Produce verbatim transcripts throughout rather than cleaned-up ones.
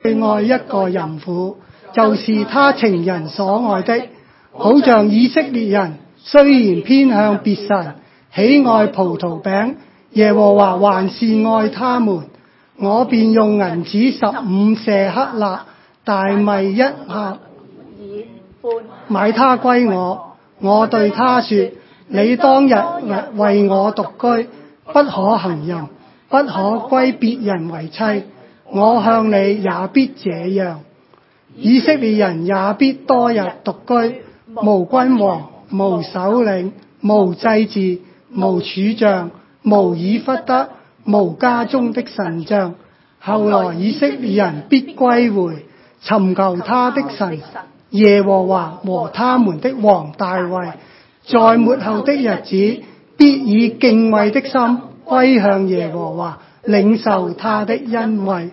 愛一個淫婦，就是他情人所愛的。好像以色列人雖然偏向別神，喜愛葡萄餅，耶和華還是愛他們。我便用銀子十五舍克勒，大米一盒，買他歸我。我對他說：你當日為我獨居，不可行淫，不可歸別人為妻。我向你也必這樣。以色列人也必多日獨居，無君王，無首領，無祭司，無柱像，無以弗得，無家中的神像。後來以色列人必歸回，尋求他的神耶和華和他們的王大衛，在末後的日子必以敬畏的心歸向耶和華，領受他的恩惠。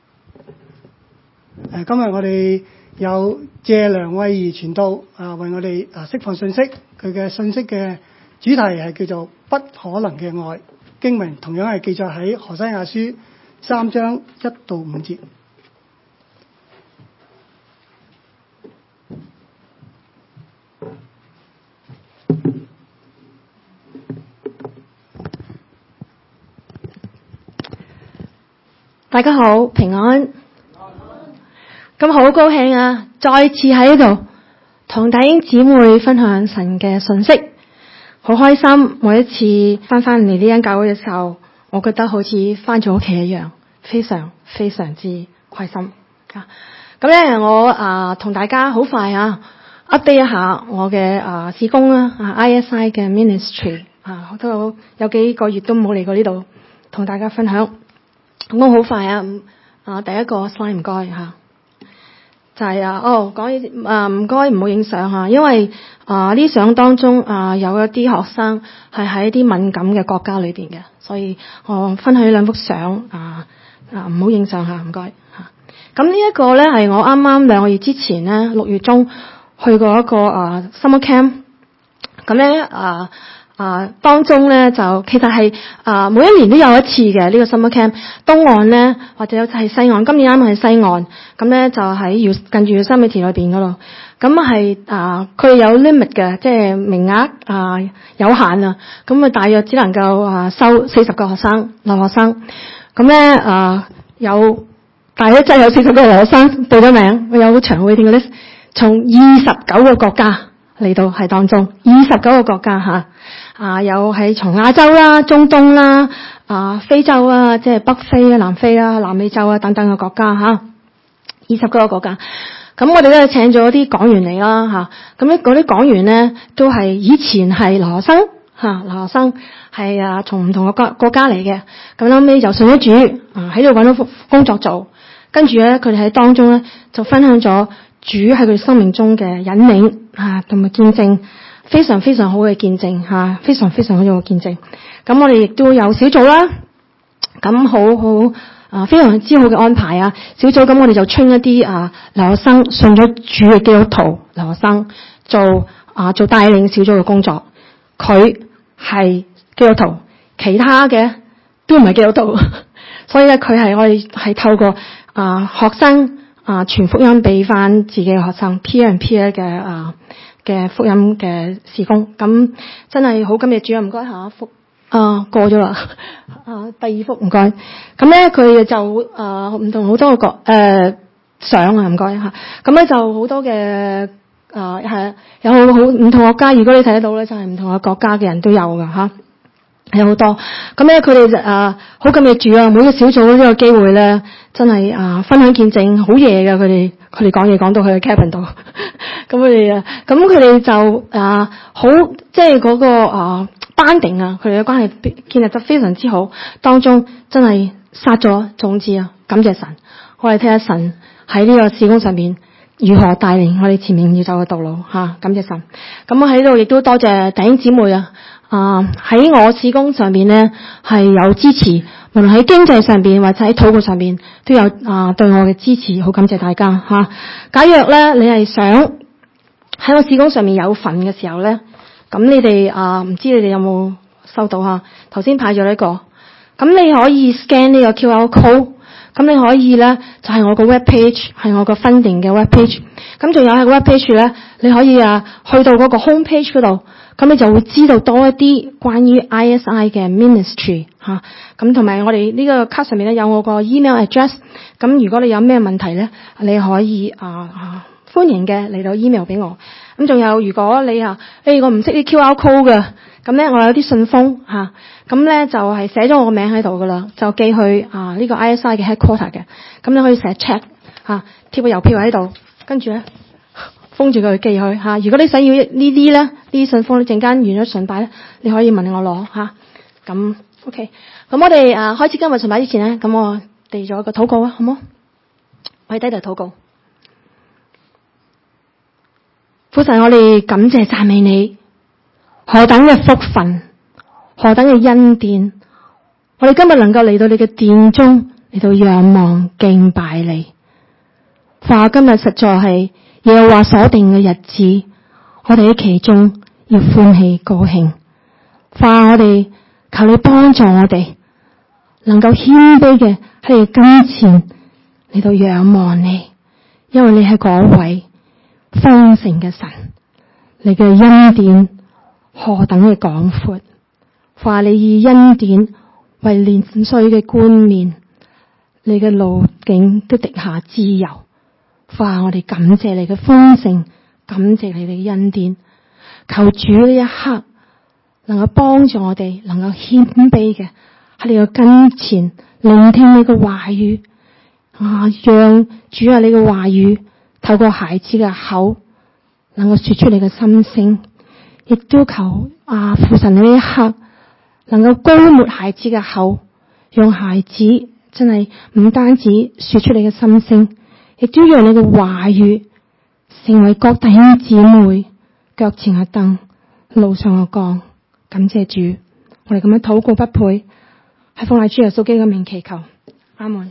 誒，今日我哋有謝梁慧儀傳道啊，為我哋啊釋放信息。佢嘅信息嘅主題係叫做不可能嘅愛。經文同樣係記載喺何西阿書三章一到五節。 大家好，平安。咁好高興啊！再次喺度同弟兄姊妹分享神嘅信息，好開心。每一次翻返嚟呢間教會嘅時候，我覺得好似翻咗屋企一樣，非常非常之開心啊！咁咧，我啊同大家好快啊 update 一下我嘅啊事工啦，啊 I S I 嘅 ministry 啊，都有有幾個月都冇嚟過呢度同大家分享。咁我好快啊！啊，第一個 slide 唔該嚇。就係、是、啊，哦，講啊，唔該唔好影相嚇，因為啊呢相當中啊有一啲學生係喺啲敏感嘅國家裏邊嘅，所以我分享呢兩幅相啊啊唔好影相嚇，唔該嚇。咁呢一個咧係我啱啱兩個月之前咧六月中去過一個啊 summer camp，咁咧啊。啊，當中咧就其實係啊每一年都有一次嘅呢、這個 summer camp， 東岸咧或者有係西岸，今年啱啱係西岸，咁咧就喺要近住三米田裏邊嗰度，咁係啊佢有 limit 嘅，即係名額啊有限啊，咁啊大約只能夠啊收四十個學生留學生，咁咧啊有大約真係有四十個留學生報咗名，我有好長 waiting list，從二十九個國家嚟到係當中，二十九個國家吓。啊，有喺從亞洲啦、中東啦、啊非洲啊，即係北非啊、南非啊、南美洲啊等等嘅國家吓，二十九個國家。咁我哋咧請咗啲講員嚟啦吓，咁咧嗰啲講員咧都係以前係留學生吓，留學生係啊從唔同嘅國國家嚟嘅，咁後尾就信咗主啊，喺度揾到工作做，跟住咧佢哋喺當中咧就分享咗主喺佢哋生命中嘅引領啊同埋見證。非常非常好嘅見證吓，非常非常好嘅見證。咁我哋亦都有小組啦，咁好好啊，非常之好嘅安排啊。小組咁我哋就 train 一啲啊留學生信咗主嘅基督徒留學生做啊做帶領小組嘅工作。佢係基督徒，其他嘅都唔係基督徒，所以咧佢係我哋係透過啊學生啊傳福音俾翻自己嘅學生 peer and peer 嘅啊。嘅福音嘅事工，咁真係好感謝主啊！唔該下一幅啊過咗啦，啊第二幅唔該。咁咧佢就啊唔同好多個國誒相啊唔該嚇。咁咧就好多嘅啊係有好好唔同國家，如果你睇得到咧，就係、是、唔同嘅國家嘅人都有噶嚇，有好多。咁咧佢哋就啊好感謝主啊！每個小組呢個機會咧，真係啊分享見證好夜嘅佢哋。佢哋講嘢講到去 cabin 度，咁佢哋啊，咁佢哋就啊好，即係嗰個啊 bonding啊，佢哋嘅關係建立得非常之好。當中真係撒咗種子啊！感謝神，我哋睇下神喺呢個事工上面如何帶領我哋前面要走嘅道路吓、啊，感謝神。咁我喺度亦都多謝弟兄姊妹啊！啊喺我事工上面咧係有支持。無論喺經濟上邊或者喺禱告上邊都有啊對我嘅支持，好感謝大家吓、啊。假若咧你係想喺我事工上面有份嘅時候咧，咁你哋啊唔知你哋有冇收到吓？頭先派咗呢個，咁你可以 scan 呢個 Q R code， 咁你可以咧就係、是、我個 web page， 係我個 funding 嘅 web page。咁仲有喺個 web page 咧，你可以啊去到嗰個 home page 嗰度，咁你就會知道多一啲關於 I S I 嘅 ministry 吓。咁同埋我哋呢個卡上面咧有我個 email address。咁如果你有咩問題咧，你可以啊啊歡迎嘅嚟到 email 俾我。咁仲有如果你啊，誒我唔識啲 Q R code 嘅，咁咧我有啲信封吓，咁咧就係寫咗我個名喺度噶啦，就寄去啊呢個 I S I 嘅 headquarter 嘅。咁你可以寫 check 吓，貼個郵票喺度，跟住咧封住佢寄去吓。如果你想要呢啲咧，呢啲信封，你陣間完咗崇拜咧，你可以問我攞吓。咁 OK，咁我哋啊開始今日崇拜之前咧，咁我哋做一個禱告啊，好唔好？我哋低頭禱告。父神，我哋感謝讚美你，何等嘅福分，何等嘅恩典，我哋今日能夠嚟到你嘅殿中，嚟到仰望敬拜你。父啊，今日實在係耶和華所定嘅日子，我哋喺其中要歡喜高興。父啊，我哋求你幫助我哋，能夠謙卑嘅喺你跟前嚟到仰望你，因為你係嗰位豐盛嘅神，你嘅恩典何等嘅廣闊。話你以恩典為年歲嘅冠冕，你嘅路徑都滴下脂油。話我哋感謝你嘅豐盛，感謝你嘅恩典。求主呢一刻能夠幫助我哋，能夠謙卑嘅喺你嘅跟前聆聽你嘅話語啊，讓主啊你嘅話語透過孩子嘅口，能夠說出你嘅心聲，亦都求啊父神呢一刻，能夠膏抹孩子嘅口，讓孩子真係唔單止說出你嘅心聲，亦都讓你嘅話語成為各弟兄姊妹腳前嘅燈，路上嘅光。感謝主，我哋咁樣禱告不配，係奉賴主耶穌基督嘅名祈求，阿門。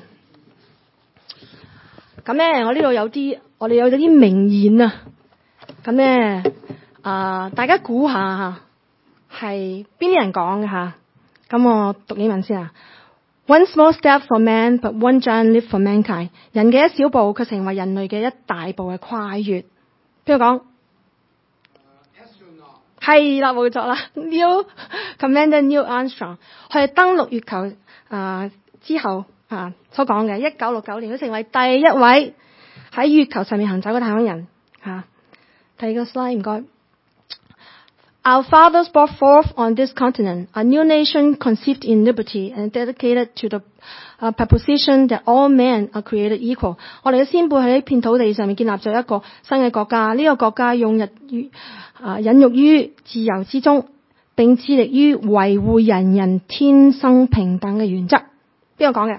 咁咧，我呢度有啲，我哋有咗啲名言啊。咁咧，啊、呃，大家估下吓，係邊啲人講嘅吓？咁我讀英文先啊。One small step for man, but one giant leap for mankind。人嘅一小步，佢成為人類嘅一大步嘅跨越。邊個講？係啦，冇錯啦。Neil Commander Neil Armstrong， 佢係登陸月球啊、呃、之後啊所講嘅，一九六九年佢成為第一位喺月球上面行走嘅太空人。吓、啊，第二個 slide 唔該。Our fathers brought forth on this continent a new nation conceived in liberty and dedicated to the uh, proposition that all men are created equal。我哋嘅先輩喺呢片土地上面建立咗一個新嘅國家，呢、這個國家用日於啊隱喻於自由之中，並致力於維護人人天生平等嘅原則。邊個講嘅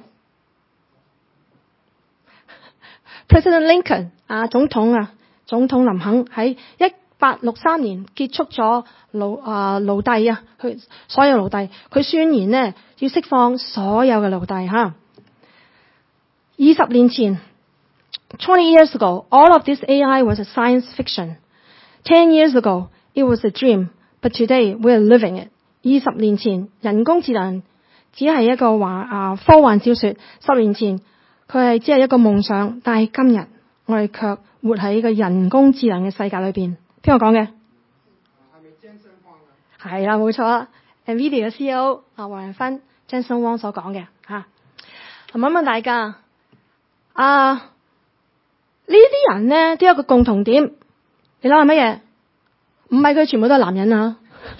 ？President Lincoln 啊，總統啊，總統林肯喺一八六三年結束咗奴啊奴隸啊，佢所有奴隸，佢宣言呢要釋放所有嘅奴隸吓。二十年前 ，twenty years ago, all of this A I was a science fiction. Ten years ago, it was a dream, but today we are living it. 二十年前，人工智能只係一個話啊科幻小說；十年前，佢係只係一個夢想，但係今日我哋卻活喺一個人工智能嘅世界裏邊。邊個講嘅？係咪 Jensen Huang 啊？係啦，冇錯 ，NVIDIA 嘅 C E O 啊，黃仁勳 Jensen Huang 所講嘅吓。問一問大家，啊呢啲人咧都有個共同點，你諗係乜嘢？唔係佢全部都係男人啊，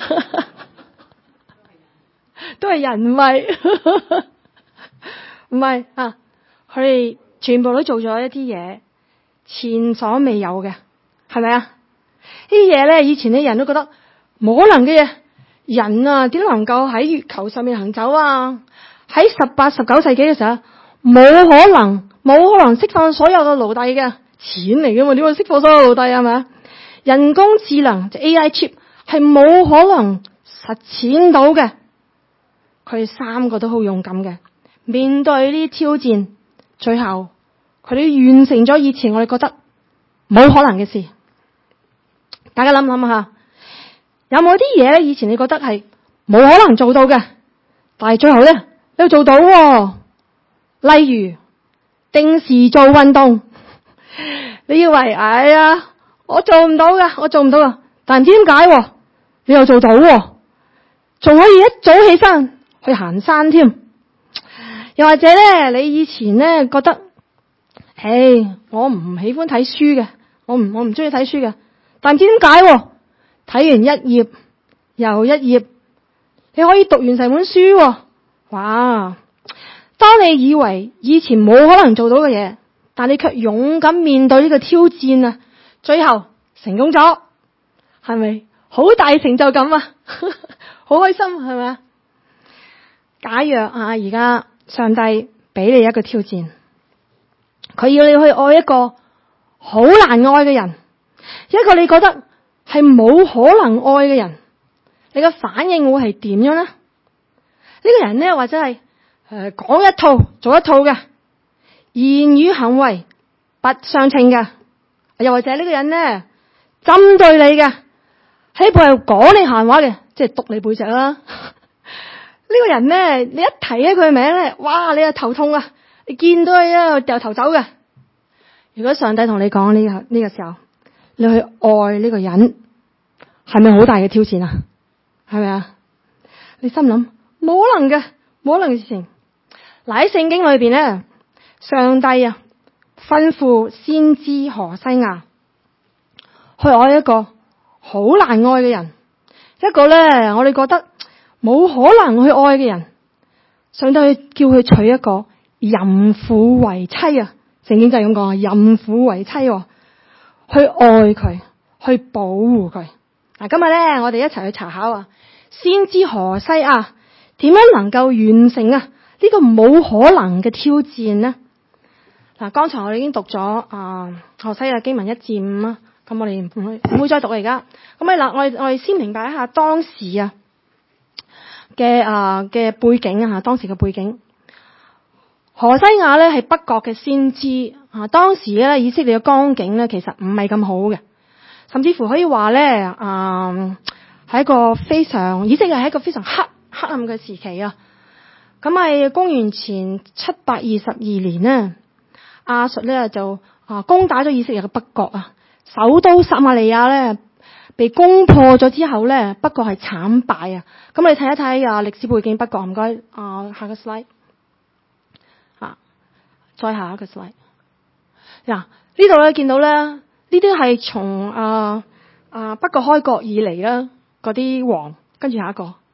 都係人，唔係唔係啊！佢哋全部都做咗一啲嘢，前所未有嘅，係咪啊？呢啲嘢咧，以前啲人都覺得冇可能嘅嘢，人啊點能夠喺月球上面行走啊？喺十八、十九世紀嘅時候，冇可能，冇可能釋放所有嘅奴隸嘅，錢嚟嘅嘛？點會釋放所有奴隸啊？係咪啊？人工智能就 A I chip 係冇可能實踐到嘅。佢哋三個都好勇敢嘅，面對呢啲挑戰，最後佢哋完成咗以前我哋覺得冇可能嘅事。大家諗諗下，有冇啲嘢咧？以前你覺得係冇可能做到嘅，但係最後咧，你做到喎。例如定時做運動。你以為哎呀，我做唔到噶，我做唔到噶，但唔知點解你又做到，仲可以一早起身去行山添。又或者咧，你以前咧覺得，唉，我唔喜歡睇書嘅，我唔我唔中意睇書嘅，但唔知點解睇完一頁又一頁，你可以讀完成本書。哇！當你以為以前冇可能做到嘅嘢，但你卻勇敢面對呢個挑戰啊，最後成功咗，係咪好大成就感啊？好開心係咪啊？假若啊，而家上帝俾你一個挑戰，佢要你去愛一個好難愛嘅人，一個你覺得係冇可能愛嘅人，你嘅反應會係點樣呢？呢個人呢，或者係誒講一套做一套嘅，言語行為不相稱嘅，又或者呢個人呢，針對你嘅，喺背後講你閒話嘅，即係督你背脊啦。呢個人呢，你一提起佢嘅名咧，哇！你就頭痛啊！你見到佢咧掉頭走嘅。如果上帝同你講呢個呢個時候，你去愛呢個人，係咪好大嘅挑戰啊？係咪啊？你心諗冇可能嘅，冇可能嘅事情。嗱，喺聖經裏邊咧，上帝啊吩咐先知何西阿去愛一個好難愛嘅人，一個咧我哋覺得冇可能去愛嘅人，上帝叫佢娶一個淫婦為妻啊！聖經就係咁講啊，淫婦為妻，去愛佢，去保護佢。嗱，今日咧我哋一齊去查考啊，先知何西阿點樣能夠完成啊呢個冇可能嘅挑戰呢？嗱，剛才我哋已經讀咗啊何西阿經文一至五啊，咁我哋唔會唔會再讀啊而家。咁啊嗱，我哋我哋先明白一下當時啊嘅啊嘅背景啊，當時嘅背景。何西阿咧係北國嘅先知啊，當時咧以色列嘅光景咧其實唔係咁好嘅，甚至乎可以話咧啊係一個非常以色列係一個非常黑黑暗嘅時期啊。咁係公元前七百二十二年呢，亞述咧就啊攻打咗以色列嘅北國啊，首都撒馬利亞咧被攻破咗之後咧，北國係慘敗啊。咁你睇一睇啊歷史背景北國，唔該啊下個 slide。再下一個 slide。嗱，呢度咧見到咧，呢啲係從啊啊北國開國以嚟啦，嗰啲王，跟住下一個，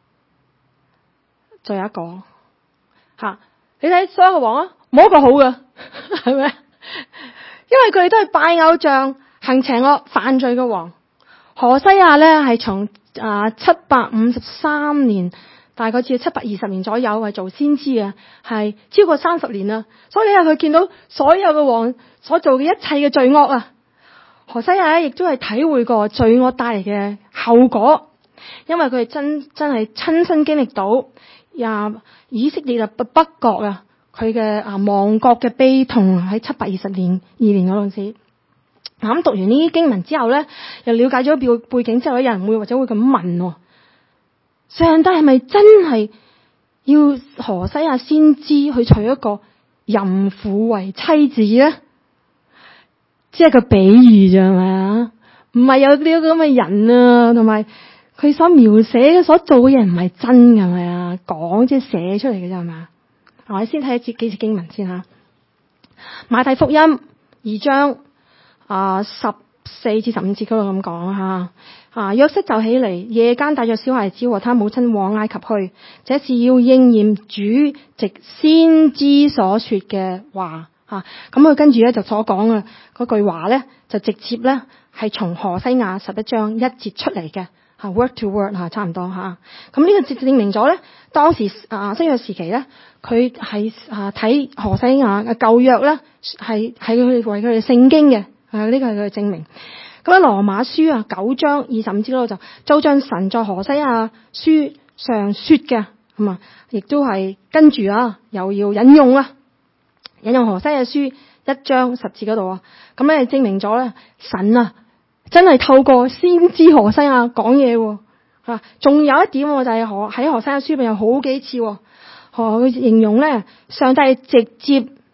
再有一個，吓、啊，你睇所有嘅王啊，冇一個好嘅，係咪？因為佢哋都係拜偶像、行邪惡、犯罪嘅王。何西阿咧係從啊七百五十三年。大概至七百二十年左右係做先知嘅，係超過三十年啦。所以你睇佢見到所有嘅王所做嘅一切嘅罪惡啊，何西阿亦都係體會過罪惡帶嚟嘅後果，因為佢係真真係親身經歷到呀以色列啊北國啊佢嘅啊亡國嘅悲痛喺七百二十年二年嗰陣時。咁讀完呢啲經文之後咧，又了解咗背背景之後，有人會或者會咁問。上帝係咪真係要何西阿先知去娶一個淫婦為妻子咧？即係個比喻啫，係咪啊？唔係有呢個咁嘅人啊，同埋佢所描寫嘅所做嘅嘢唔係真嘅，係咪啊？講即係寫出嚟嘅啫，係咪啊？我哋先睇一節幾節經文先吓。馬太福音二章啊十四至十五節嗰度咁講吓。啊！約瑟就起嚟，夜間帶着小孩子和他母親往埃及去，這是要應驗主藉先知所說嘅話。吓、啊，咁佢跟住咧就所講嘅嗰句話咧，就直接咧係從何西阿十一章一節出嚟嘅。吓 word to word 吓，差唔多吓。咁、啊、呢個直證明咗咧，當時啊新約時期咧，佢係啊睇何西阿嘅舊約咧，係係佢為佢哋聖經嘅。啊，呢個係佢嘅證明。咁喺羅馬書啊九章二十五節嗰度就就將神在何西阿書上說嘅，咁啊，亦都係跟住啊又要引用啊，引用何西阿書一章十節嗰度啊，咁咧證明咗咧神啊真係透過先知何西阿講嘢吓，仲有一點就係何喺何西阿書入邊有好幾次，何佢形容咧上帝係直接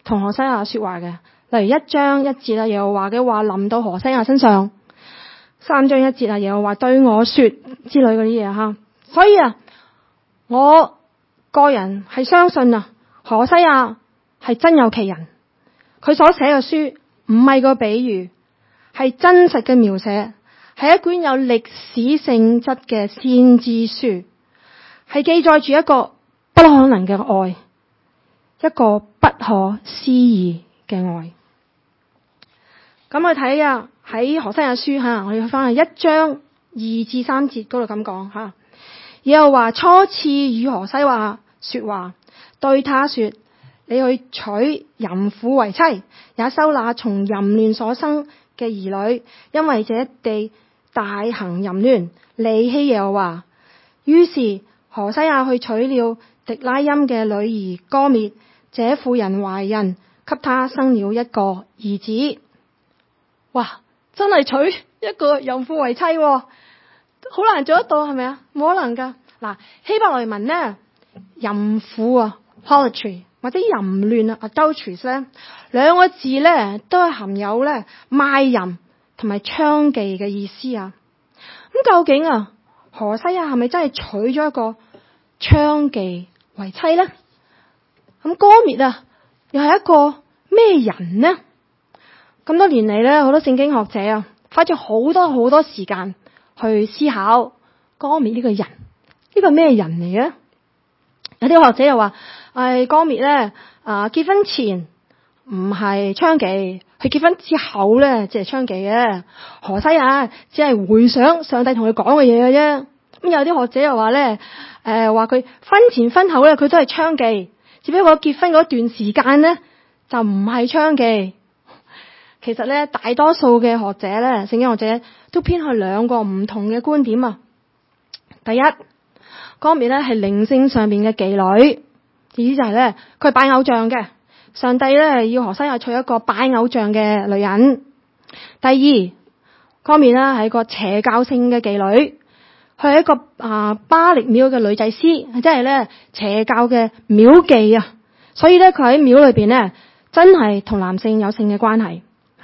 同何西阿說話嘅，例如一章一節啊，耶和華嘅話臨到何西阿身上；三章一節啊，耶和華對我說之類嗰啲嘢吓。所以啊，我個人係相信啊，何西阿係真有其人，佢所寫嘅書唔係個比喻，係真實嘅描寫，係一卷有歷史性質嘅先知書，係記載住一個不可能嘅愛，一個不可思議嘅愛。咁我睇啊，喺何西阿書吓，我要翻去一章二至三節嗰度咁講吓。耶和華初次與何西阿說話，對他說：你去娶淫婦為妻，也收納從淫亂所生嘅兒女，因為這地大行淫亂，離棄耶和華。於是何西阿去娶了狄拉音嘅女兒歌篾，這婦人懷孕，給他生了一個兒子。哇！真係娶一個淫婦為妻，好難做得到係咪啊？冇可能噶。嗱，希伯來文呢，淫婦啊 ，harlotry 或者淫亂啊 ，adulteries 咧，兩個字咧都係含有咧賣淫同埋娼妓嘅意思啊。咁究竟啊，何西阿係咪真係娶咗一個娼妓為妻咧？咁歌篾啊，又係一個咩人呢？咁多年嚟咧，好多聖經學者啊，花咗好多好多時間去思考歌篾呢個人，呢個咩人嚟嘅？有啲學者又話，誒，歌篾咧，啊，結婚前唔係娼妓，佢結婚之後咧，即係娼妓嘅。何西阿只係回想上帝同佢講嘅嘢嘅啫。咁有啲學者又話咧，誒，話佢婚前婚後咧，佢都係娼妓，只不過結婚嗰段時間咧，就唔係娼妓。其實咧，大多數嘅學者咧，聖經學者都偏向兩個唔同嘅觀點啊。第一，歌篾咧係靈性上面嘅妓女，意思就係咧，佢係拜偶像嘅。上帝咧要何西阿娶一個拜偶像嘅女人。第二，歌篾咧係一個邪教性嘅妓女，佢係一個啊巴力廟嘅女祭司，即係咧邪教嘅廟妓啊。所以咧，佢喺廟裏邊咧，真係同男性有性嘅關係。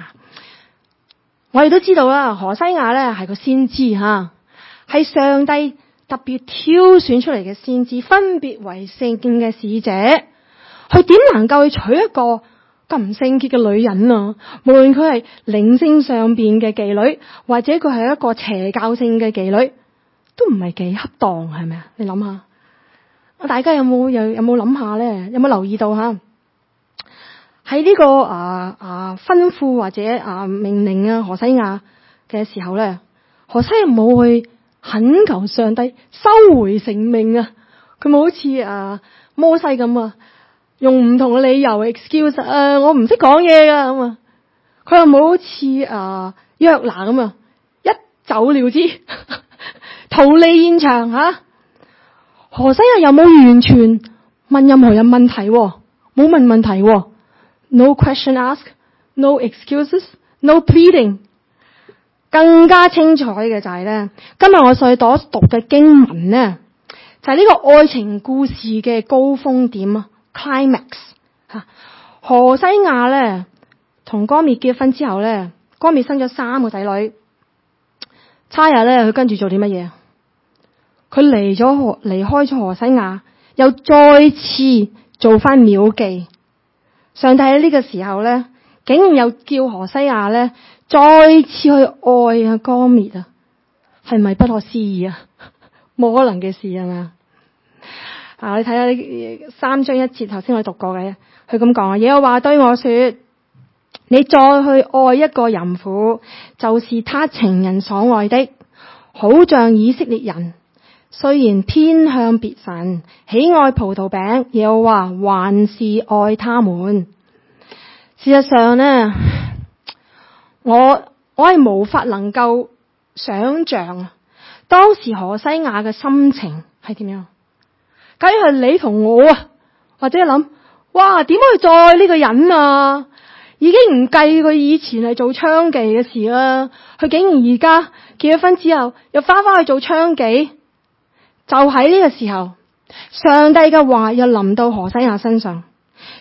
我哋都知道啦，何西阿咧係個先知吓，係上帝特別挑選出嚟嘅先知，分別為聖嘅使者。佢點能夠去娶一個咁唔聖潔嘅女人啊？無論佢係靈性上邊嘅妓女，或者佢係一個邪教性嘅妓女，都唔係幾恰當，係咪啊？你諗下，大家有冇有有冇諗下咧？有冇留意到吓？喺呢、這個啊啊吩咐或者啊命令啊何西阿嘅時候咧，何西阿冇去懇求上帝收回成命啊，佢冇好似啊摩西咁啊，用唔同嘅理由 excuse 啊，我唔識講嘢噶咁啊，佢又冇好似啊約拿咁啊，一走了之，逃離現場吓、啊。何西阿又冇完全問任何人問題，冇問問題。No question asked, no excuses, no pleading。更加精彩嘅就係咧，今日我所讀嘅經文咧，就係、是、呢個愛情故事嘅高峰點啊 ，climax 吓。何西阿咧同歌篾結婚之後咧，歌篾生咗三個仔女。差日咧，佢跟住做啲乜嘢？佢離咗何離開咗何西阿，又再次做翻廟妓。上帝喺呢個時候咧，竟然又叫何西阿咧再次去愛啊歌篾啊，係咪不可思議啊？冇可能嘅事係咪啊？啊，你睇下呢三章一節，頭先我讀過嘅，佢咁講啊，耶和華對我說：你再去愛一個淫婦，就是他情人所愛的，好像以色列人。雖然偏向別神，喜愛葡萄餅，耶和華還是愛他們。事實上呢，我我係無法能夠想象當時何西阿嘅心情係點樣。假如係你同我啊，或者諗，哇，點可以再呢個人啊？已經唔計佢以前係做娼妓嘅事啦，佢竟然而家結咗婚之後又翻返去做娼妓。就喺呢個時候，上帝嘅話又臨到何西阿身上，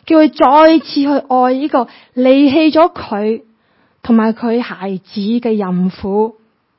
叫佢再次去愛呢個離棄咗佢同埋佢孩子嘅淫婦。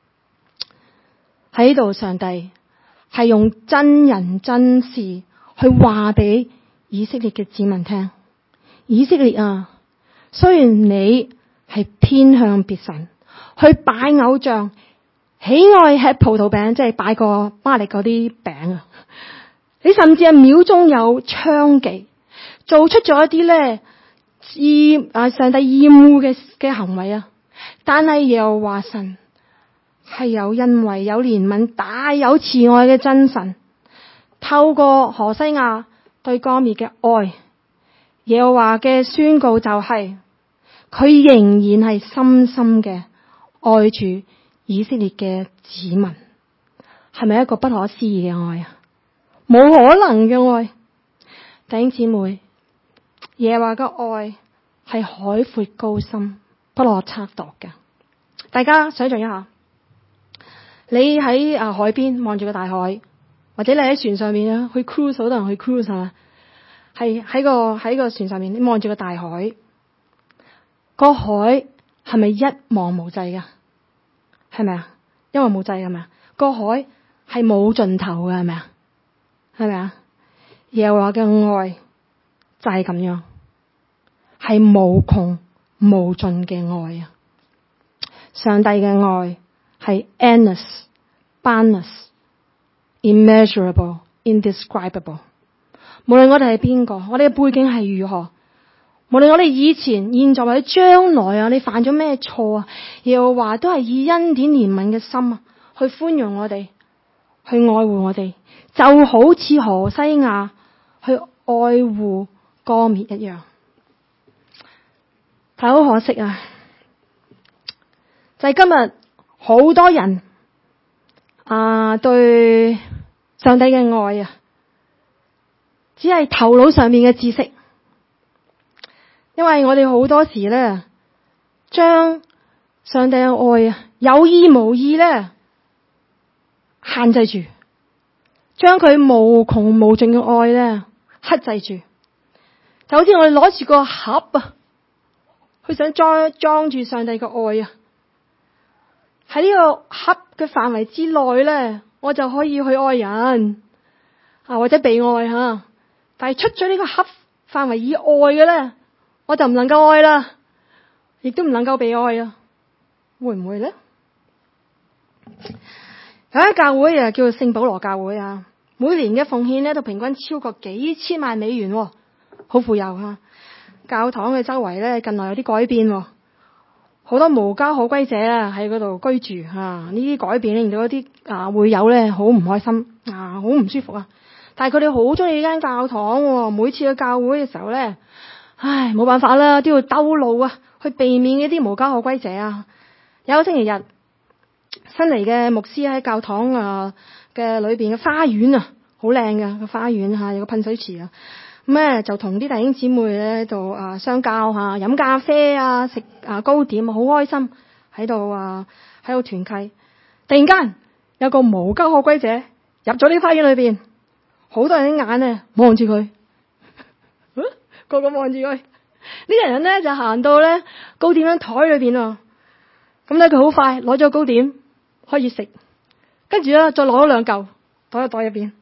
喺度，上帝係用真人真事去話俾以色列嘅子民聽。以色列啊，雖然你係偏向別神，去拜偶像，喜愛吃葡萄餅，即係拜過巴力嗰啲餅啊，你甚至係廟中有娼妓，做出咗一啲咧厭啊上帝厭惡嘅嘅行為啊，但係又話神係有恩惠、有憐憫、大有慈愛嘅真神，透過何西阿對歌篾嘅愛，耶和華嘅宣告就係、是、佢仍然係深深嘅愛住以色列嘅子民。係咪一個不可思議嘅愛啊？冇可能嘅愛。弟兄姊妹，耶和華嘅愛係海闊高深，不可測度嘅。大家想象一下，你喺啊海邊望住個大海，或者你喺船上面啊去 cruise， 好多人去 cruise 啊，係喺個喺個船上面，你望住個大海，個海係咪一望無際噶？係咪啊？一望無際係咪啊？個海係冇盡頭嘅，係咪啊？係咪啊？耶和華嘅愛就係咁樣，係無窮無盡嘅愛啊！上帝嘅愛係 endless、boundless、immeasurable、indescribable。無論我哋係邊個，我哋嘅背景係如何，無論我哋以前、現在或者將來啊，你犯咗咩錯啊，耶和華都係以恩典憐憫嘅心啊，去寬容我哋，去愛護我哋，就好似何西阿去愛護歌篾一樣。但好可惜啊，就係、是、今日好多人啊對上帝嘅愛啊，只係頭腦上面嘅知識，因為我哋好多時咧將上帝嘅愛啊有意無意咧限制住，將佢無窮無盡嘅愛咧克制住，就好似我哋攞住個盒啊，佢想裝裝住上帝嘅愛啊，喺呢個盒嘅範圍之內咧，我就可以去愛人啊或者被愛吓，但係出咗呢個盒範圍以外嘅咧，我就唔能夠愛啦，亦都唔能夠被愛啦，會唔會咧？有間教會啊，叫做聖保羅教會啊，每年嘅奉獻咧都平均超過幾千萬美元，好富有啊！教堂嘅周圍咧近來有啲改變，好多無家可歸者啊喺嗰度居住啊，呢啲改變令到一啲啊會友咧好唔開心啊，好唔舒服啊！但係佢哋好中意呢間教堂，每次去教會嘅時候咧，唉冇辦法啦，都要兜路啊，去避免一啲無家可歸者啊。有個星期日，新嚟嘅牧師喺教堂啊嘅裏邊嘅花園啊，好靚嘅個花園吓，有個噴水池啊，咁咧就同啲弟兄姊妹咧度啊相交吓，飲咖啡啊，食啊糕點，好開心喺度啊喺度團契。突然間有個無家可歸者入咗呢花園裏邊，好多人啲眼咧望住佢，個個望住佢。呢個人咧就行到咧糕點喺台裏邊啊，咁咧佢好快攞咗糕點可以食，跟住咧再攞咗兩嚿袋喺袋入邊。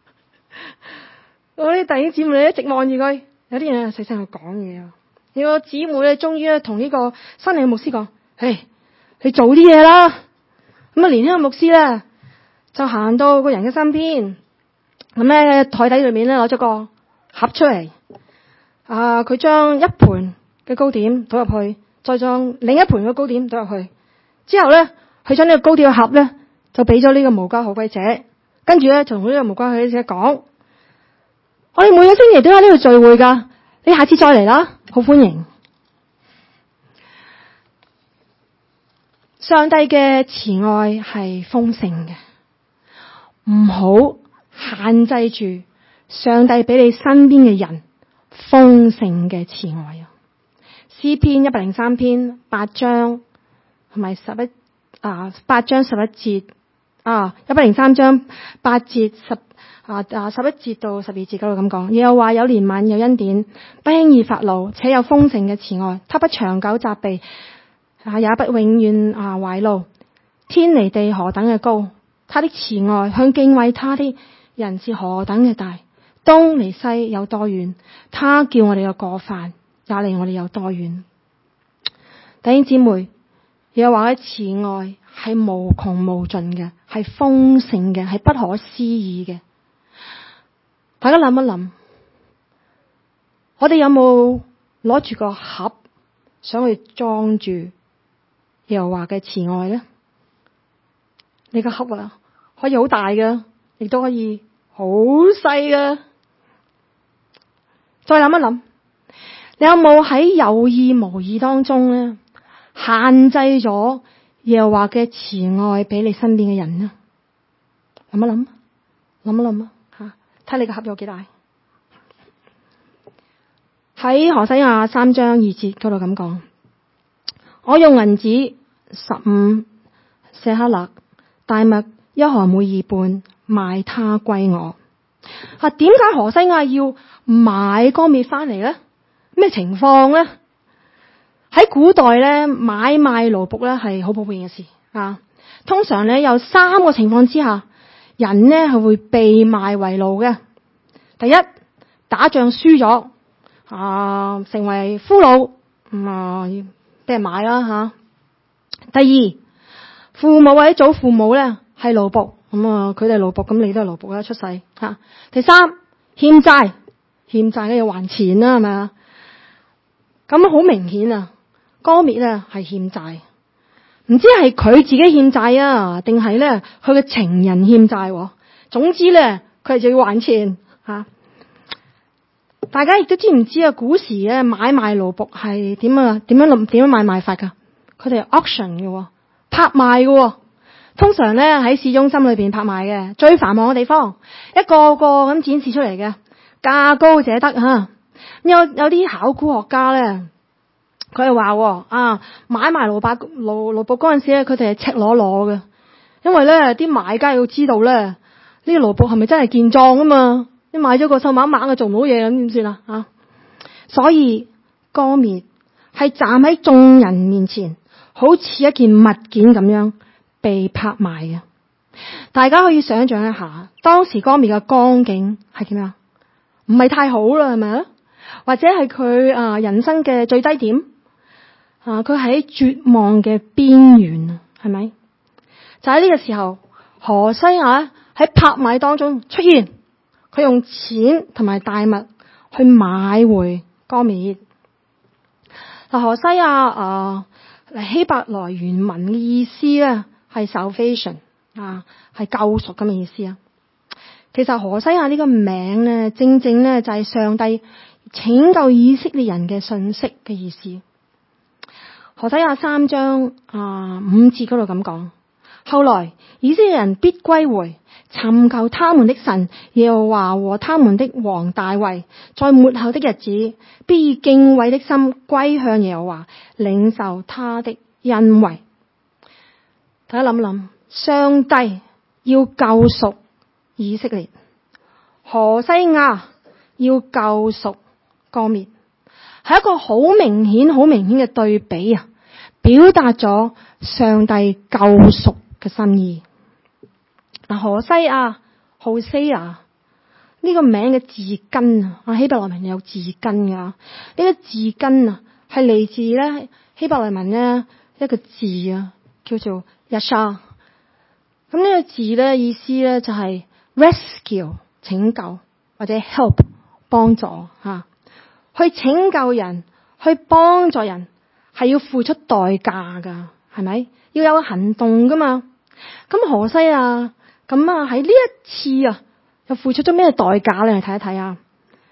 我啲弟兄姊妹一直望住佢，有啲人細聲去講嘢啊。有個姊妹咧，終於咧同呢個新嚟嘅牧師講：，唉，你做啲嘢啦。咁啊，年輕嘅牧師咧就行到個人嘅身邊，咁咧台底裏面咧攞咗個盒出嚟。啊，佢將一盤嘅糕點倒入去，再將另一盤嘅糕點倒入去，之後咧，佢將呢個糕點嘅盒咧就俾咗呢個無家可歸者，跟住咧就同呢個無家可歸者講：，我哋每個星期都喺呢度聚會噶，你下次再嚟啦，好歡迎。上帝嘅慈愛係豐盛嘅，唔好限制住上帝俾你身邊嘅人豐盛嘅慈愛啊！詩篇一百零三篇八章同埋十一啊八章十一節啊，一百零三章八節十啊啊十一節到十二節嗰度咁講，耶和華有憐憫有恩典，不輕易發怒，且有豐盛嘅慈愛，他不長久責備，啊也不永遠啊懷怒。天離地何等嘅高，他的慈愛向敬畏他的人是何等嘅大。東離西有多遠，他叫我哋嘅過犯也離我哋有多遠。弟兄姊妹，耶和華嘅慈愛係無窮無盡嘅，係豐盛嘅，係不可思議嘅。大家諗一諗，我哋有冇攞住個盒想去裝住耶和華嘅慈愛呢？你個盒啊，可以好大嘅，亦都可以好細嘅。再諗一諗，你有冇喺有意無意當中咧，限制咗耶和華嘅慈愛俾你身邊嘅人呢？諗一諗，諗一諗啊，吓，睇你個盒有幾大。喺何西阿三章二節嗰度咁講，我用銀子十五舍克勒，大麥一河每二半，賣他歸我。啊，點解何西阿要買歌篾翻嚟咧？咩情況咧？喺古代咧，買賣奴僕咧係好普遍嘅事啊。通常咧有三個情況之下，人咧係會被賣為奴嘅。第一，打仗輸咗啊，成為俘虜，咁啊俾人買啦吓。第二，父母或者祖父母咧係奴僕，咁啊佢哋奴僕，咁你都係奴僕啦，出世吓、啊。第三，欠債，欠債咧要還錢啦，係咪啊？咁好明顯啊，歌篾咧係欠債，唔知係佢自己欠債啊，定係咧佢嘅情人欠債。總之咧，佢係就要還錢吓、啊。大家亦都知唔知啊？古時咧買賣奴僕係點啊？點樣諗？點樣買賣法噶？佢哋係 auction 嘅，拍賣嘅。通常咧喺市中心裏邊拍賣嘅，最繁忙嘅地方，一個個咁展示出嚟嘅，價高者得吓。有有啲考古學家咧，佢係話啊，買賣奴僕奴奴僕嗰陣時咧，佢哋係赤裸裸嘅，因為咧啲買家要知道咧呢、呢個奴僕係咪真係健壯啊嘛？你買咗個瘦蜢蜢嘅做唔到嘢，咁點算啊？啊，所以歌篾係站喺眾人面前，好似一件物件咁樣被拍賣嘅。大家可以想象一下，當時歌篾嘅光景係點樣？唔係太好啦，係咪啊？或者係佢啊人生嘅最低點啊，佢喺絕望嘅邊緣啊，係咪？就喺呢個時候，何西阿喺拍賣當中出現。佢用錢同埋大麥去買回歌篾。嗱，何西阿啊，希伯來原文嘅意思咧係 salvation 啊，係救贖咁嘅意思啊。其實何西阿呢個名咧，正正咧就係上帝拯救以色列人嘅信息嘅意思。何西阿三章啊五節嗰度咁講，後來以色列人必歸回，尋求他們的神耶和華和他們的王大衛，在末後的日子，必以敬畏的心歸向耶和華，領受他的恩惠。大家諗諗，上帝要救贖以色列，何西阿要救贖歌篾，係一個好明顯、好明顯嘅對比啊！表達咗上帝救贖嘅心意。嗱，何西阿、何西阿呢個名嘅字根啊，希伯來文有字根噶。呢、這個字根啊，係嚟自咧希伯來文咧一個字啊，叫做 Yasha。咁呢個字咧意思咧就係 rescue 拯救或者 help 幫助吓、啊，去拯救人，去幫助人係要付出代價噶，係咪？要有行動噶嘛？咁何西阿咁啊喺呢一次啊又付出咗咩代價咧？嚟睇一睇啊！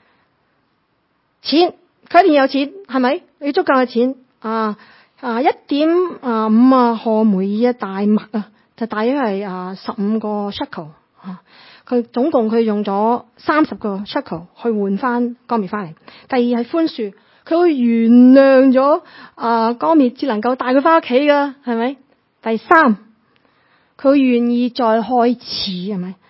錢，佢一定有錢，係咪？你足夠嘅錢啊啊一點啊五啊賀梅爾嘅大麥啊，就大約係啊十五個 shekel 啊。佢總共佢用咗三十個 shekel 去換翻歌篾翻嚟。第二係寬恕，佢會原諒咗啊歌篾，只能夠帶佢翻屋企噶，係咪？第三，佢願意再開始，係咪？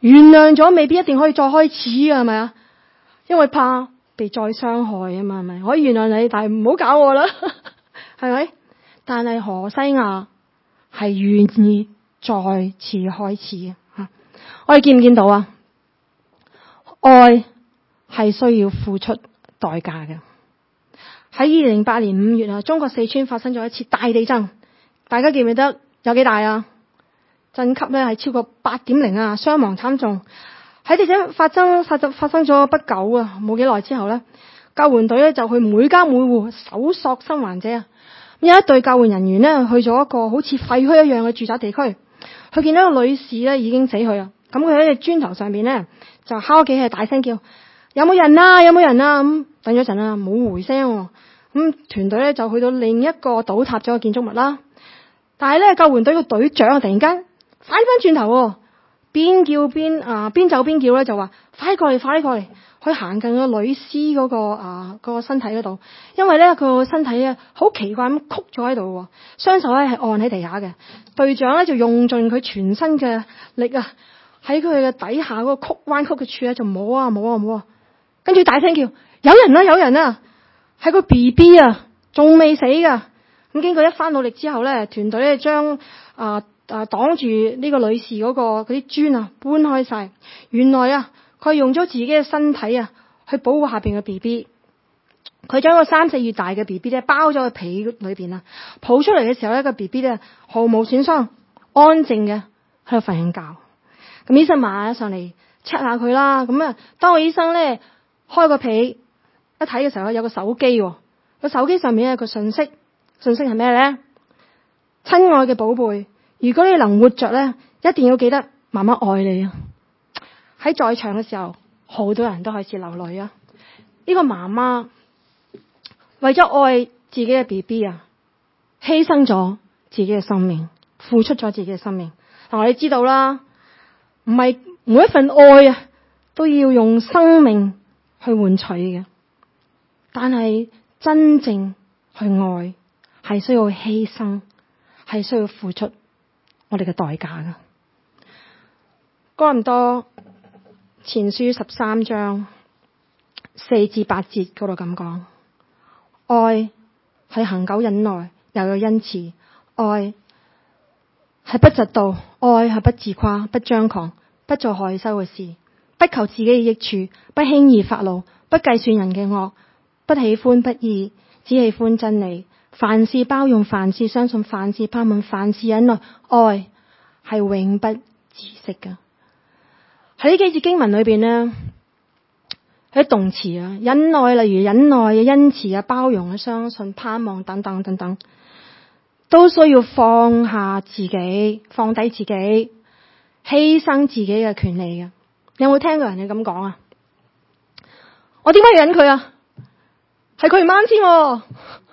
原諒咗未必一定可以再開始㗎，係咪啊？因為怕被再傷害啊嘛，係咪？可以原諒你，但係唔好搞我啦，係咪？但係何西亞係願意再次開始嘅吓，我哋見唔見到啊？愛係需要付出代價嘅。喺二零零八年五月啊，中國四川發生咗一次大地震，大家記唔記得有幾大啊？震級咧係超過八點零啊，傷亡慘重。喺地震發生發發生咗不久啊，冇幾耐之後咧，救援隊咧就去每家每戶搜索生還者啊。有一隊救援人員咧去咗一個好似廢墟一樣嘅住宅地區，佢見到個女士咧已經死去啊。咁佢喺隻磚頭上面咧就敲幾下，大聲叫：有冇人啊？有冇人啊？咁等咗陣啊，冇回聲。咁團隊咧就去到另一個倒塌咗嘅建築物啦。但係咧救援隊個隊長啊，突然間反翻轉頭，邊叫邊啊邊走邊叫咧，就話快過嚟，快過嚟，去行近個女屍嗰個啊嗰個身體嗰度。因為咧佢個身體啊好奇怪咁曲咗喺度，雙手咧係按喺地下嘅。隊長咧就用盡佢全身嘅力啊，喺佢嘅底下嗰個曲彎曲嘅處咧就摸啊摸啊摸啊，跟住大聲叫：有人啊有人啊！係個 B B 啊，仲未死噶。咁經過一番努力之後咧，團隊咧將啊啊擋住呢個女士嗰、嗰個嗰啲磚啊搬開晒。原來啊，佢用咗自己嘅身體啊去保護下邊嘅 B B。佢將個三四月大嘅 B B 咧包咗喺被裏邊啊，抱出嚟嘅時候咧，個 B B 咧毫無損傷，安靜嘅喺度瞓緊覺。咁醫生馬上嚟 check 下佢啦。咁啊，當個醫生咧開個被一睇嘅時候咧，有個手機，個手機上面有個信息，信息係咩咧？親愛嘅寶貝，如果你能活着咧，一定要記得媽媽愛你啊！喺在，在場嘅時候，好多人都開始流淚啊！呢個媽媽為咗愛自己嘅 B B 啊，犧牲咗自己嘅生命，付出咗自己嘅生命。嗱，我哋知道啦，唔係每一份愛啊，都要用生命去換取嘅。但係真正去愛係需要犧牲，係需要付出我哋嘅代價噶。哥林多前書十三章四至八節嗰度咁講：愛係恒久忍耐，又有恩慈；愛係不嫉妒，愛係不自誇，不張狂，不做害羞嘅事，不求自己嘅益處，不輕易發怒，不計算人嘅惡，不喜歡不義，只喜歡真理。凡事包容，凡事相信，凡事盼望，凡事忍耐。愛係永不止息噶。喺呢幾節經文裏邊呢，喺動詞啊，忍耐，例如忍耐啊、恩慈啊、包容啊、相信、盼望等等等等，都需要放下自己，放低自己，犧牲自己嘅權利嘅。你有冇聽過人哋咁講啊？我點解要忍佢啊？係佢唔啱先。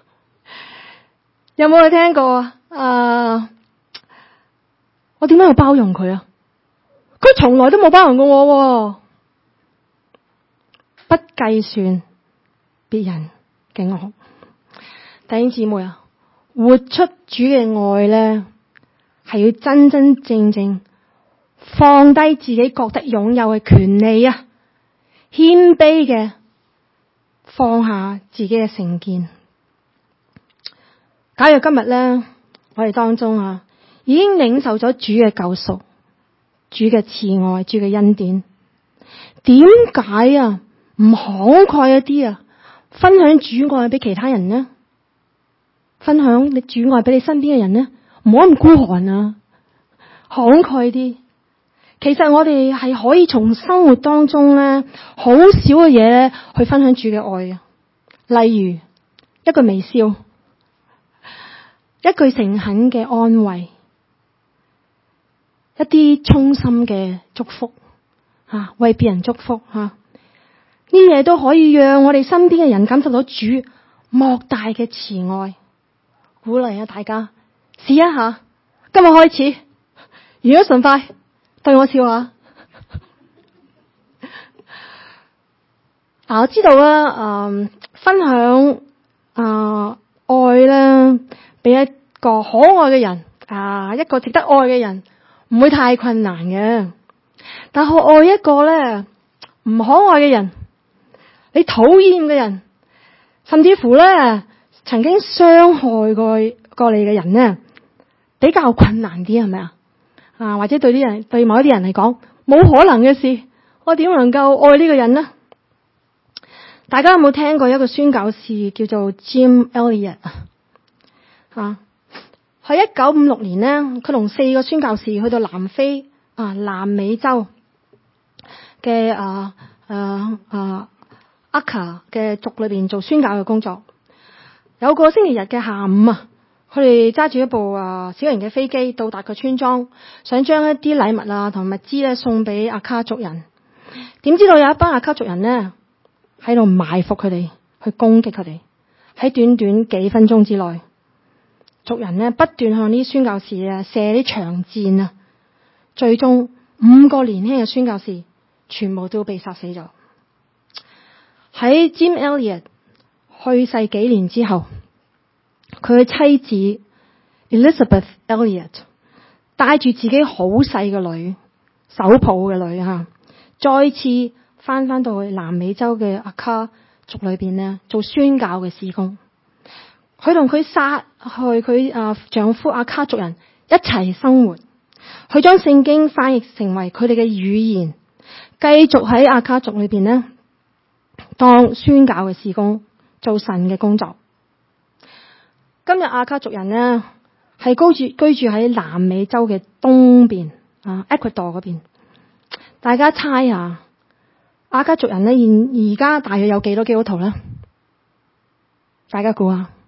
有冇去聽過啊？啊，我點解要包容佢啊？佢從來都冇包容過我，不計算別人嘅惡。弟兄姊妹啊，活出主嘅愛咧，係要真真正正放低自己覺得擁有嘅權利啊，謙卑嘅放下自己嘅成見。假如今日咧，我哋當中啊，已經領受咗主嘅救贖、主嘅慈愛、主嘅恩典，點解啊唔慷慨一啲啊，分享主愛俾其他人呢？分享你主愛俾你身邊嘅人呢？唔好咁孤寒啊，慷慨啲。其實我哋係可以從生活當中咧，好少嘅嘢咧，去分享主嘅愛啊。例如一個微笑，一句誠懇嘅安慰，一啲衷心嘅祝福啊，為別人祝福吓，呢啲嘢都可以讓我哋身邊嘅人感受到主莫大嘅慈愛。鼓勵啊，大家試一下，今日開始，如果順快對我笑下。啊，我知道啦，嗯，分享啊愛咧，俾一個可愛嘅人啊，一個值得愛嘅人，唔會太困難嘅。 但係愛一個咧唔可愛嘅人，你討厭嘅人，甚至乎咧曾經傷害過過你嘅人咧，比較困難啲，係咪啊？啊，或者對啲人，對某一啲人嚟講，冇可能嘅事，我點能夠愛呢個人呢？大家有冇聽過一個宣教士叫做 Jim Elliot 啊？啊，喺一九五六年咧，佢同四個宣教士去到南非啊南美洲嘅啊啊啊阿卡嘅族裏邊做宣教嘅工作。有個星期日嘅下午啊，佢哋揸住一部啊小型嘅飛機到達個村莊，想將一啲禮物啊同物資咧送俾阿卡族人。點知道有一班阿卡族人咧喺度埋伏佢哋，去攻擊佢哋。喺短短幾分鐘之內，族人咧不斷向啲宣教士啊射啲長箭啊，最終五個年輕嘅宣教士全部都被殺死咗。喺 Jim Elliot 去世幾年之後，佢嘅妻子 Elizabeth Elliot 帶住自己好細嘅女，手抱嘅女吓，再次翻翻到去南美洲嘅阿卡族裏邊咧做宣教嘅事工。佢同佢殺去佢啊丈夫阿卡族人一齊生活，佢將聖經翻譯成為佢哋嘅語言，繼續喺阿卡族裏邊咧當宣教嘅事工，做神嘅工作。今日阿卡族人呢係居住居住喺南美洲嘅東邊啊 Ecuador 嗰邊。大家猜下阿卡族人呢現而家大約有幾多基督徒呢？大家估下。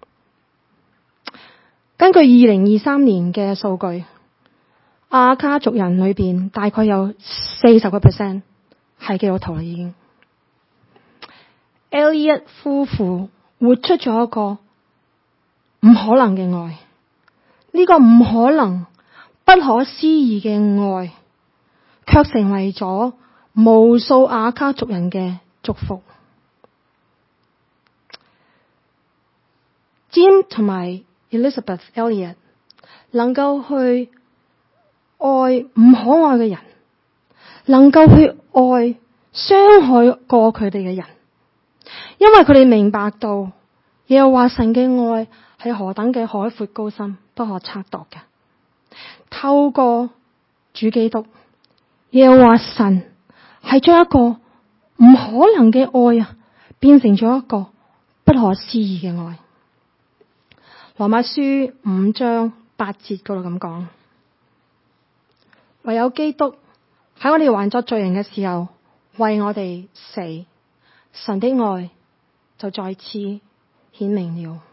根據二零二三年嘅數據，阿卡族人裏邊大概有四十個 percent 係基督徒啦已經。Elliot 夫婦活出咗一個唔可能嘅愛，呢個唔可能、不可思議嘅愛，卻成為咗無數阿卡族人嘅祝福。Jim 同埋 Elizabeth Elliot 能夠去愛唔可愛嘅人，能夠去愛傷害過佢哋嘅人，因為佢哋明白到耶和華神嘅愛係何等嘅海闊高深，不可測度嘅。透過主基督，耶和華神係將一個唔可能嘅愛啊，變成咗一個不可思議嘅愛。羅馬書五章八節嗰度咁講，唯有基督喺我哋還作罪人嘅時候為我哋死，神的愛就再次顯明了。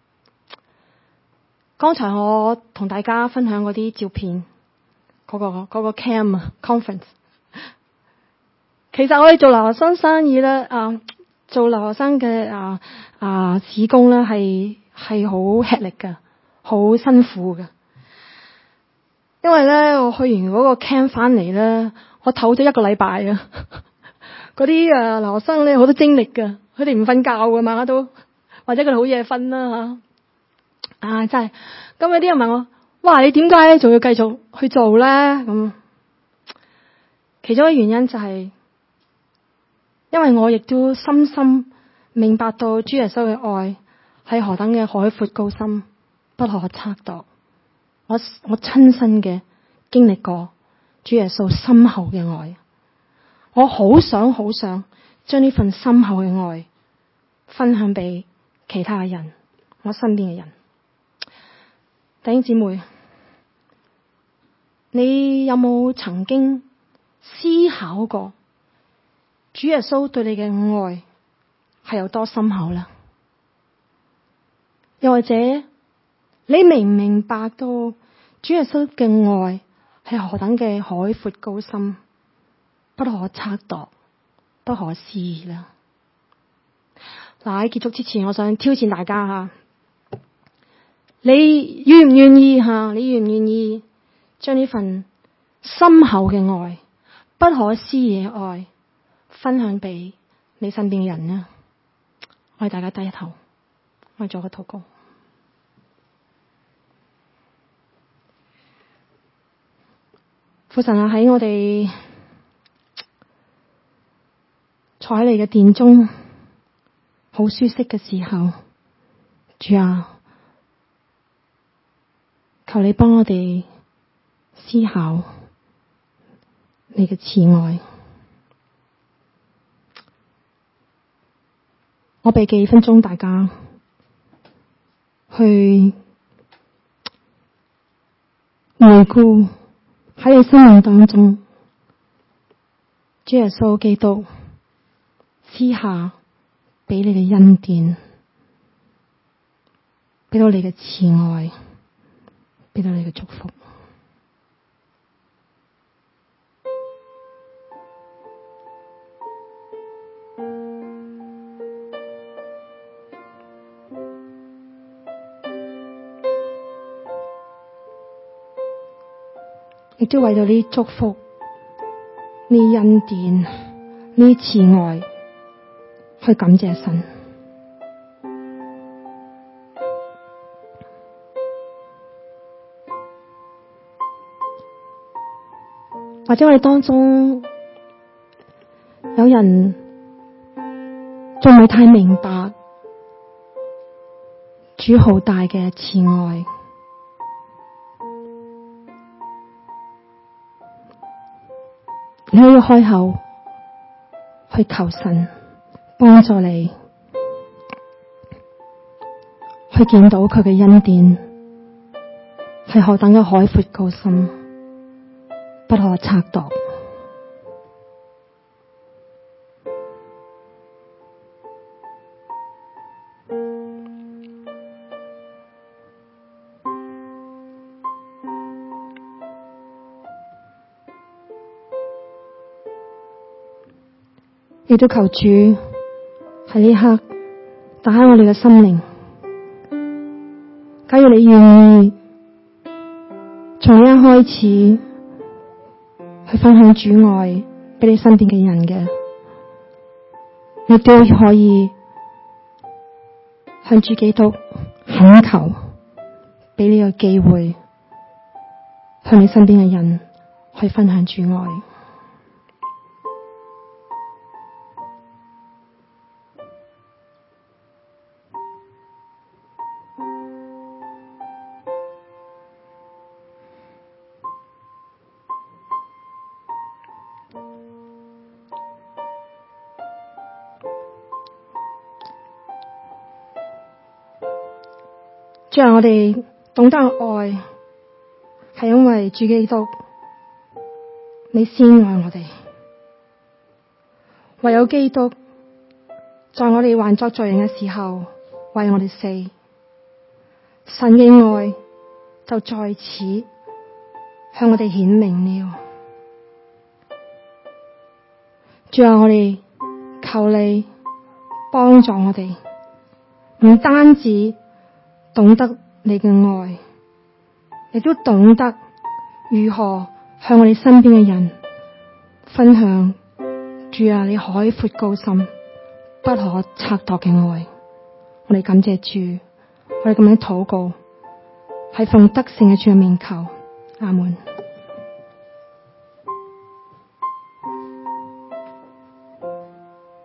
剛才我同大家分享嗰啲照片，嗰、嗰個、嗰個 cam 啊 conference， 其實我哋做留學生生意咧啊，做留學生嘅啊啊事工咧係係好吃力噶，好辛苦噶。因為咧我去完嗰個 camp 翻嚟咧，我唞咗一個禮拜啊。嗰啲啊留學生咧好多精力噶，佢哋唔瞓覺噶嘛都，或者佢哋好夜瞓啦吓。啊真係，咁有啲人問我，哇你點解仲要繼續去做咧？咁其中一個原因就係、是，因為我亦都深深明白到主耶穌嘅愛係何等嘅海闊高深，不可測度。我我親身嘅經歷過主耶穌深厚嘅愛，我好想好想將呢份深厚嘅愛分享俾其他嘅人，我身邊嘅人。弟兄姊妹，你有冇曾經思考過主耶穌對你嘅愛係有多深厚呢？又或者你明唔明白到主耶穌嘅愛係何等嘅海闊高深，不可測度，不可思議呢？嗱，喺結束之前，我想挑戰大家吓。你願唔願意吓？你願唔願意將呢份深厚嘅愛、不可思議嘅愛分享俾你身邊嘅人呢？我哋大家低頭，我哋做個禱告。父神啊，喺我哋坐喺你嘅殿中好舒適嘅時候，主啊，求你幫我哋思考你嘅慈愛。我俾幾分鐘大家去回顧喺你生命當中，主耶穌基督私下俾你嘅恩典，俾到你嘅慈愛，俾到你嘅祝福。亦都為到呢祝福、呢恩典、呢慈愛去感謝神。或者我哋當中有人仲未太明白主好大嘅慈愛，你可以開口去求神幫助你，去見到佢嘅恩典係何等嘅海闊高深，不可測度。亦都求主喺呢刻打開我哋嘅心靈。假如你願意從一開始去分享主愛俾你身邊嘅人嘅，你都可以向主基督懇求，俾呢個機會向你身邊嘅人去分享主愛。主啊，我哋懂得愛，係因為主基督你先愛我哋。唯有基督在我哋還作罪人嘅時候為我哋死，神嘅愛就在此向我哋顯明了。主啊，我哋求你幫助我哋，唔單止懂得你嘅愛，亦都懂得如何向我哋身邊嘅人分享主啊，你海闊高深不可測度嘅愛。我哋感謝主，我哋咁樣禱告，係奉得勝嘅主嘅名求，阿門。